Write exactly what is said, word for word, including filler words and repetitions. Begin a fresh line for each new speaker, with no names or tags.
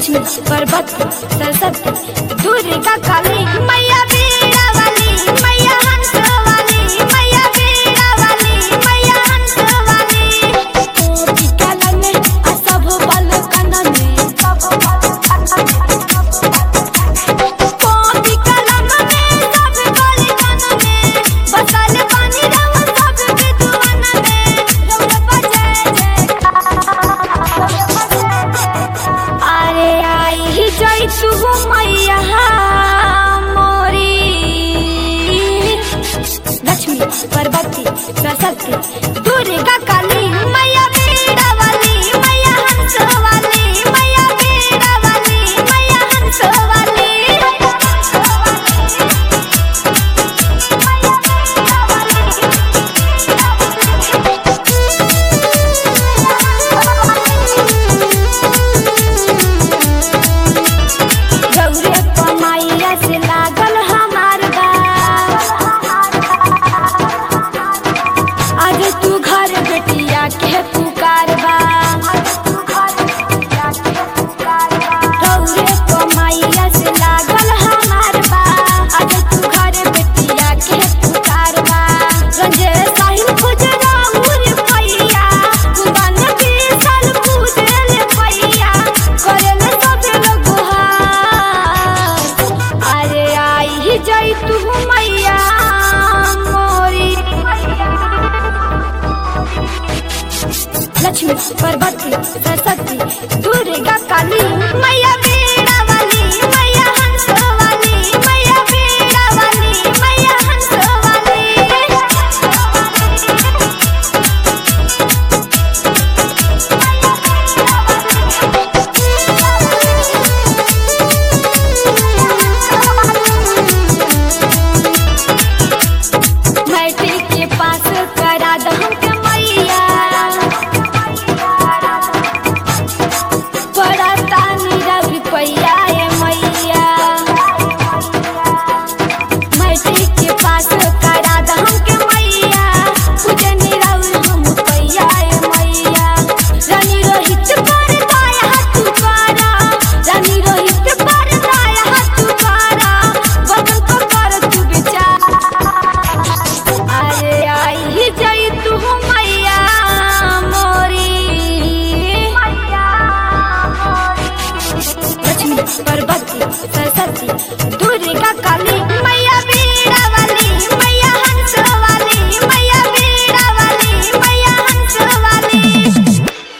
लक्ष्मी पार्वती सरस्वती दुर्गा काली मैया बीड़ा वाली मैया हंस वाली मैया बीड़ा वाली मैया हंस वाली कोटि कलन आ सब बल कनन में कोटि कलन में सब बल कनन में बसल पानी रव सब विद्वान में रव बजय अरे आई ही जय तू मैया मोरी लक्ष्मी पार्वती सरस्वती दुर्गा काली मैया बीड़ा वाली मैया हंस वाली मैया बीड़ा वाली मैया हंस वाली गौरे कमाइया से लागल हमार बा आज तू घर बेटिया के पुकार बा गौरे कमाइया से लागल हमार बा आज तू घर बेटिया के पुकार बा रंजे साहिल खुजरा उर पैया कुबान बीसल पूजल पैया करल सब लोग हार अरे आई ही जय तू मैया मोरी लक्ष्मी पार्वती सरस्वती दुर्गा काली मैया बीड़ा वाली मैया हंस वाली मैया बीड़ा वाली मैया हंस वाली मैट्रिक के पास करा द हमके मैया पढ़ता नीरा रुपैया ए मैया मैट्रिक के पास करा द हमके मैया पूजे नीरा हम पैया ए मैया रानी रोहित पर दाया हाथ करा रानी रोहित पर दाया हाथ करा बदन को कर तू विचार अरे आई ही जय तू मैया मोरी लक्ष्मी पार्वती सरस्वती दुर्गा काली मैया भी